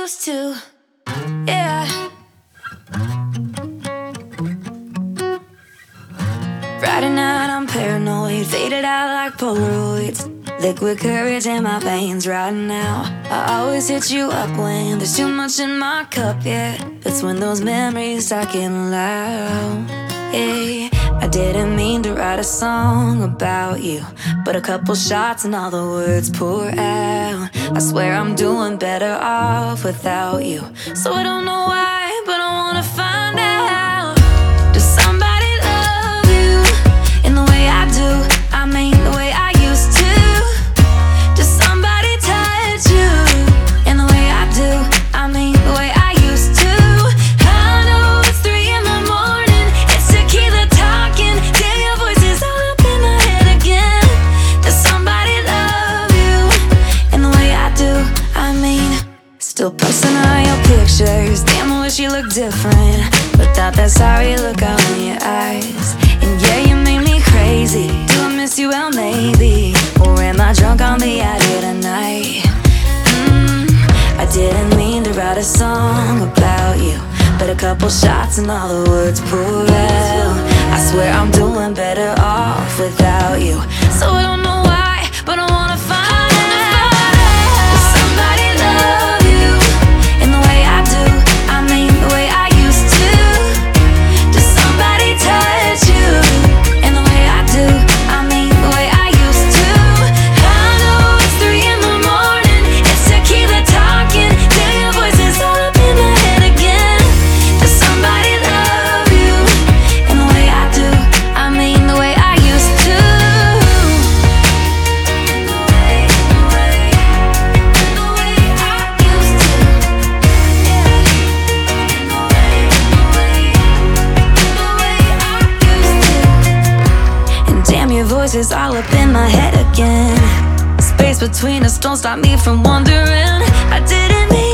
used to. Yeah. Friday night I'm paranoid, faded out like Polaroids. Liquid courage in my veins right now. I always hit you up when there's too much in my cup, yeah. That's when those memories start getting loud. Yeah, I didn't mean to write a song about you, but a couple shots and all the words pour out. I swear I'm doing better off without you. So I don't know why, but I wanna find out. Does somebody love you in the way I do? I mean the way I used to. Does somebody touch you in the way I do? I mean the way I used to. I know it's 3 in the morning, it's tequila talking. Damn, your voice is all up in my head again. Does somebody love you in the way I do? I mean, still posting all your pictures. Damn, I wish you looked different without that sorry look out in your eyes. And yeah, you made me crazy. Do I miss you? Well, maybe. Or am I drunk on the idea tonight? I didn't mean to write a song about you, but a couple shots and all the words pour out. I swear I'm doing better off without you. So I don't know why, but I wanna find out. Does somebody love you in the way I do? I mean the way I used to. Does somebody touch you in the way I do? I mean the way I used to. I know it's 3 in the morning, it's tequila talking. Damn, your voice is all up in my head again. Does somebody love you in the way I do? I mean the way I used to. The way I used to. Yeah. The way I used to. And damn, your voice is all up in my head again. Space between us don't stop me from wondering. I didn't mean